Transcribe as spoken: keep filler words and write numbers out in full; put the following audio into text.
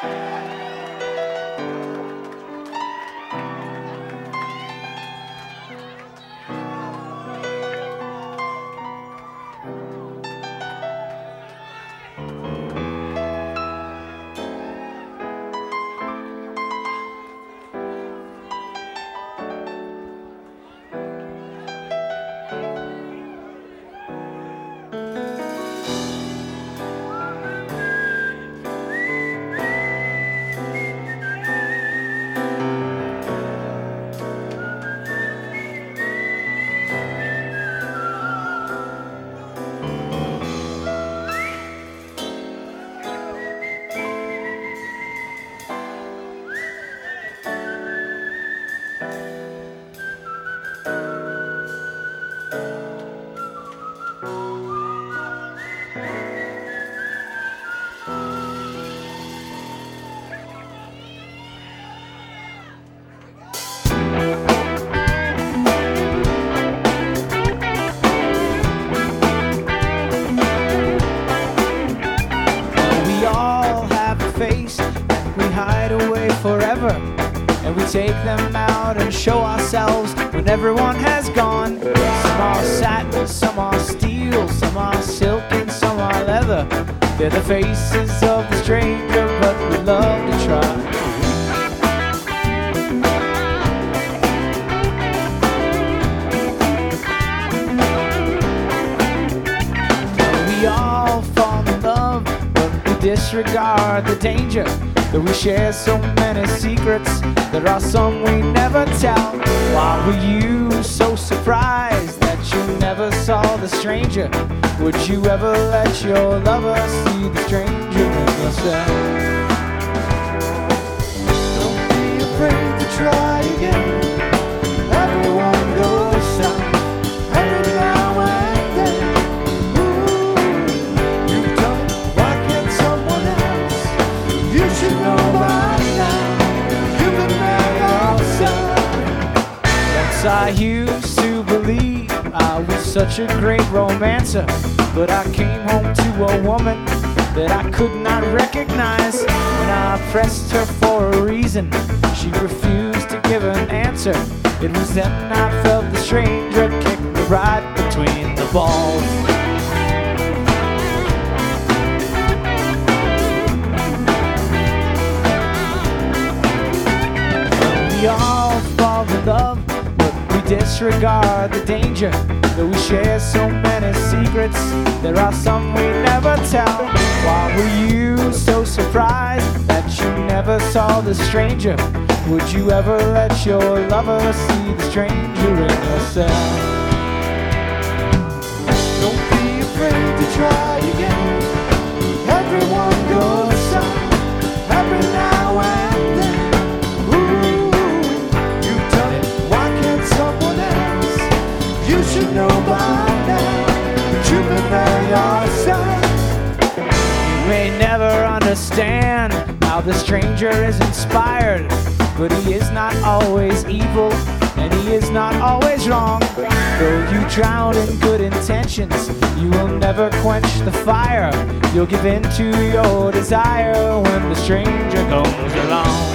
Take them out and show ourselves when everyone has gone. Some are satin, some are steel, some are silk and some are leather. They're the faces of the stranger, but we love to try. We all fall in love, but we disregard the danger. That we share so many secrets, there are some we never tell. Why were you so surprised that you never saw the stranger? Would you ever let your lover see the stranger in yourself? Don't be afraid to try again. Everyone goes south every now and then. Ooh, you've done it, why can't someone else? You should know by now. You've been there yourself. Once I used to believe I was such a great romancer, but I came home to a woman that I could not recognize. When I pressed her for a reason, she refused to give an answer. It was then I felt the stranger kick me right between the balls. We all fall in love, but we disregard the danger. That we share so many secrets, there are some we never tell. Why were you so surprised that you never saw the stranger? Would you ever let your lover see the stranger in yourself? Don't be afraid to try again. Everyone goes south every now and then. You should know by now that you've been there yourself. You may never understand how the stranger is inspired, but he is not always evil, and he is not always wrong. Though you drown in good intentions, you will never quench the fire. You'll give in to your desire when the stranger comes along.